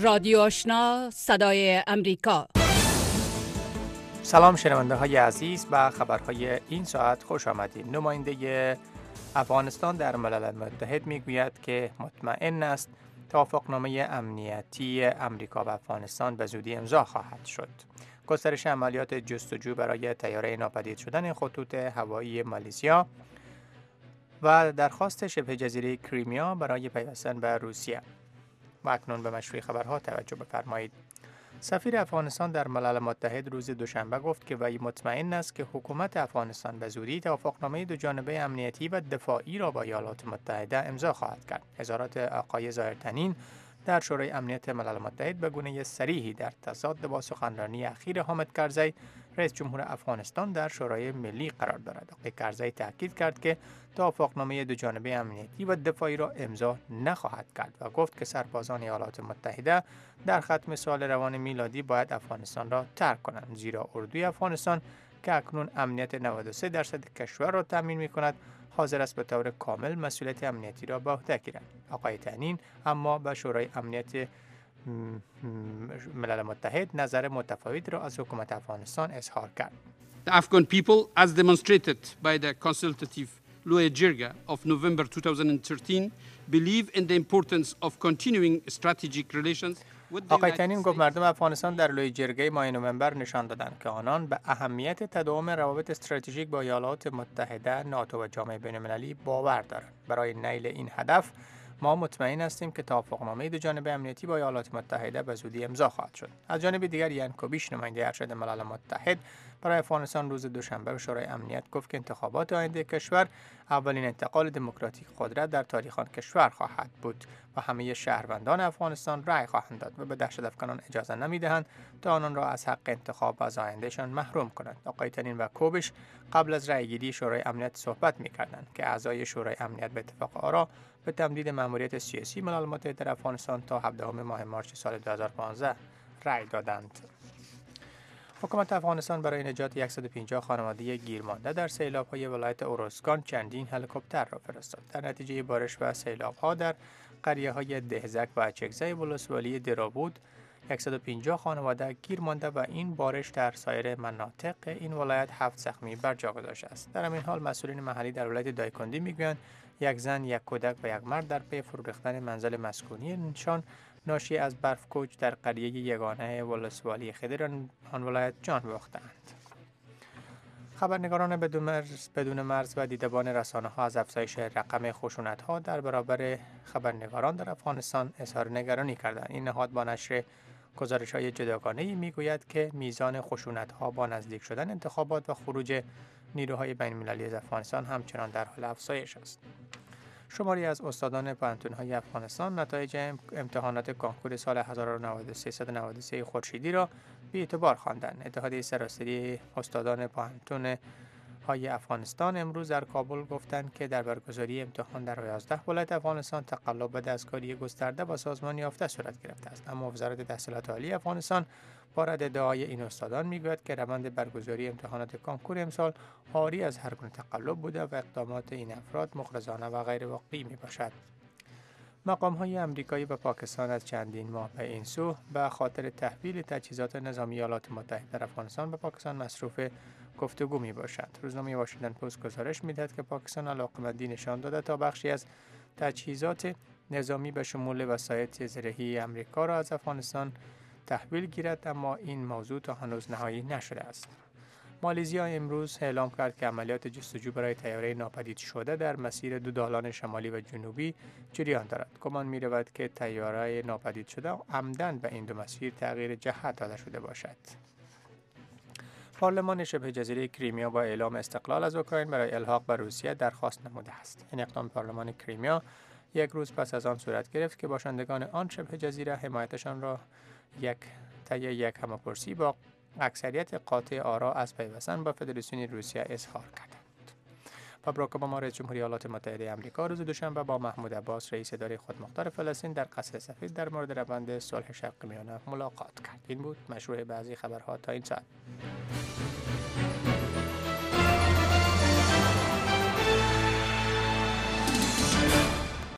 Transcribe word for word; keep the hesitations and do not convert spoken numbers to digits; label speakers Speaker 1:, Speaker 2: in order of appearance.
Speaker 1: رادیو آشنا صدای امریکا.
Speaker 2: سلام شنونده های عزیز، به خبرهای این ساعت خوش آمدید. نماینده افغانستان در ملل متحد میگوید که مطمئن است توافقنامه امنیتی امریکا و افغانستان به زودی امضا خواهد شد. گسترش عملیات جستجو برای طیاره ناپدید شدن خطوط هوایی مالزیا و درخواست شبه جزیره کریمیا برای پیوستن به روسیه. و اکنون به مشروع خبرها توجه بفرمایید. سفیر افغانستان در ملل متحد روز دوشنبه گفت که وی مطمئن است که حکومت افغانستان به زودی توافقنامه دو جانبه امنیتی و دفاعی را با ایالات متحده امضا خواهد کرد. اظهارات آقای ظاهرتنین در شورای امنیت ملل متحد به گونه صریحی در تضاد با سخنرانی اخیر حامد کرزی رئیس جمهور افغانستان در شورای ملی قرار دارد. آقای کرزی تاکید کرد که توافقنامه دو جانبه امنیتی و دفاعی را امضا نخواهد کرد و گفت که سربازان ایالات متحده در ختم سال روان میلادی باید افغانستان را ترک کنند، زیرا اردوی افغانستان که اکنون امنیت نود و سه درصد کشور را تامین می‌کند حاضر است به طور کامل مسئولیت امنیتی را به عهده گیرد. آقای تنین اما به شورای امنیت ملل متحد نظر متفاوت را از حکومت افغانستان اظهار کرد.
Speaker 3: The Afghan people, as demonstrated by the consultative Loya Jirga of November twenty thirteen, believe in the importance of continuing strategic relations.
Speaker 2: آقای تنین گفت مردم افغانستان در لوی جرگه ماه نوامبر نشان دادند که آنان به اهمیت تداوم روابط استراتژیک با ایالات متحده، ناتو و جامعه بین‌المللی باور دارند. برای نیل این هدف ما مطمئن هستیم که توافقنامه دو جانبه امنیتی با ایالات متحده به زودی امضا خواهد شد. از جانب دیگر یان کوبیش نماینده ارشد ملل متحد برای افغانستان روز دوشنبه به شورای امنیت گفت که انتخابات آینده کشور اولین انتقال دموکراتیک قدرت در تاریخ آن کشور خواهد بود و همه شهروندان افغانستان رأی خواهند داد و به دهشت‌افکنان اجازه نمی‌دهند تا آنان را از حق انتخاب از آیندهشان محروم کنند. آقای تنین و کوبیش قبل از رأیگیری شورای امنیت صحبت می‌کردند که اعضای شورای امنیت به اتفاق آرا به تمدید مأموریت سیاسی ملل متحد در افغانستان تا هفدهم ماه مارس سال دو هزار و پانزده رأی دادند. حکومت افغانستان برای نجات صد و پنجاه خانواده گیرمانده در سیلاب‌های ولایت اوروزگان چندین هلیکوپتر را فرستاد. در نتیجه بارش و سیلاب‌ها در قریه‌های دهزک و چکزای ولسوالی درابود صد و پنجاه خانواده گیر مانده و این بارش در سایر مناطق این ولایت هفت زخمی بر جا گذاشته است. در همین حال مسئولین محلی در ولایت دایکندی میگویند یک زن، یک کودک و یک مرد در پی فرو ریختن منزل مسکونی نشان ناشی از برف کوچ در قریه یگانه ولسوالی خدر آن ولایت جان باختند. خبرنگاران بدون مرز, بدون مرز و دیدبان رسانه‌ها از افزایش رقم خشونت‌ها در برابر خبرنگاران در افغانستان اظهار نگرانی کردند. این نهاد با نشر گزارش‌های جداگانه‌ای میگوید که میزان خشونت‌ها با نزدیک شدن انتخابات و خروج نیروهای بین‌المللی از افغانستان همچنان در حال افزایش است. شماری از استادان پانتون‌های افغانستان نتایج امتحانات کنکور سال هزار و سیصد و نود و سه خورشیدی را بی‌اعتبار خواندند. اتحادیه سراسری استادان پانتون های افغانستان امروز در کابل گفتند که در برگزاری امتحان در یازده ولایت افغانستان تقلب به دستکاری گسترده و سازمان یافته صورت گرفته است. اما وزارت تحصیلات عالی افغانستان با رد ادعای این استادان میگوید که روند برگزاری امتحانات کنکور امسال عاری از هر گونه تقلب بوده و اقدامات این افراد مغرضانه و غیر واقعی میباشد. مقام‌های آمریکایی و پاکستان از چندین ماه به این سو به خاطر تحویل تجهیزات نظامی ایالات متحده در افغانستان به پاکستان مصروف گفتگو میباشند. روزنامه واشنگتن پست گزارش میدهد که پاکستان علاقمندی نشان داده تا بخشی از تجهیزات نظامی به شمول وسایط زرهی آمریکا را از افغانستان تحویل گیرد، اما این موضوع تا هنوز نهایی نشده است. مالزیا امروز اعلام کرد که عملیات جستجو برای طیاره ناپدید شده در مسیر دو دالان شمالی و جنوبی جریان دارد. گمان می رود که طیاره ناپدید شده عمدن به این دو مسیر تغییر جهت داده شده باشد. پارلمان شبه جزیره کریمیا با اعلام استقلال از اوکراین برای الحاق به روسیه درخواست نموده است. این اقدام پارلمان کریمیا یک روز پس از آن صورت گرفت که باشندگان آن شبه جزیره حمایتشان را یک طی یک همه‌پرسی با اکثریت قاطع آرا از پیوستن با فدراسیون روسیه اظهار کردند. و باراک اوباما رئیس جمهوری ایالات متحده آمریکا روز دوشنبه با محمود عباس رئیس اداره خودمختار فلسطین در قصر سفید در مورد روند صلح شرق میانه ملاقات کرد. این بود مشروع بعضی خبرها تا این ساعت.